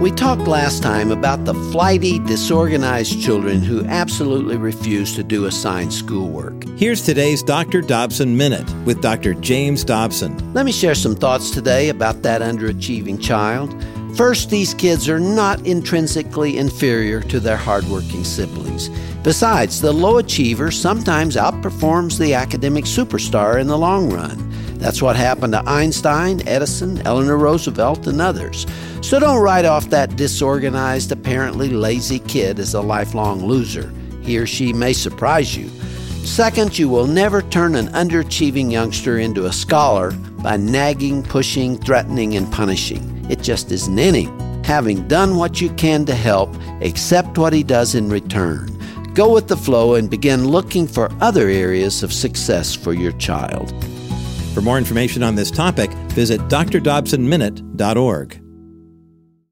We talked last time about the flighty, disorganized children who absolutely refuse to do assigned schoolwork. Here's today's Dr. Dobson Minute with Dr. James Dobson. Let me share some thoughts today about that underachieving child. First, these kids are not intrinsically inferior to their hardworking siblings. Besides, the low achiever sometimes outperforms the academic superstar in the long run. That's what happened to Einstein, Edison, Eleanor Roosevelt, and others. So don't write off that disorganized, apparently lazy kid as a lifelong loser. He or she may surprise you. Second, you will never turn an underachieving youngster into a scholar by nagging, pushing, threatening, and punishing. It just isn't in him. Having done what you can to help, accept what he does in return. Go with the flow and begin looking for other areas of success for your child. For more information on this topic, visit drdobsonminute.org.